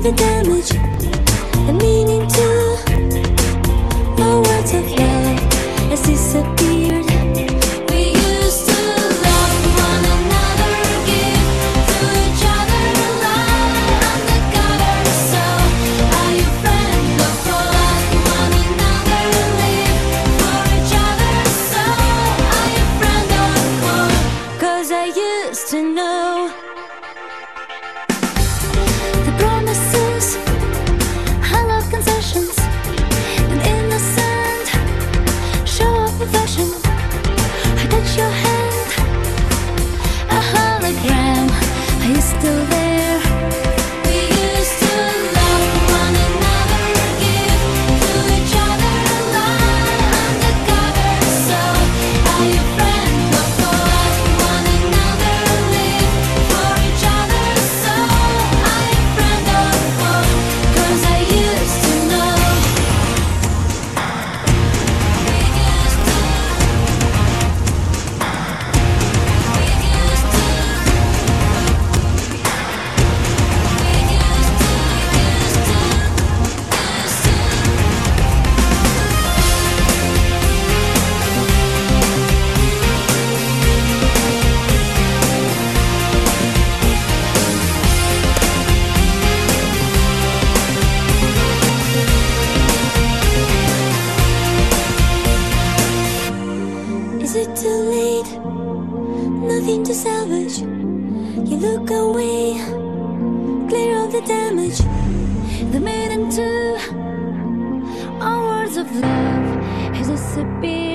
the damage, the meaning to our words of love has disappeared. We used to love one another, give to each other love undercover. So are you friend or foe? Love one another, live for each other. So are you friend or foe? 'Cause I used to know the promises, hollow concessions, an innocent show of affection. I touch your hand, a hologram. Are you still there? We used to love one another, give to each other love undercover. So are you friend or foe? Love one another, live for each other. So are you friend or foe? 'Cause I used to know. We used to. We used to. Is it too late? Nothing to salvage. You look away, clear of the damage. The meaning to our words of love has disappeared.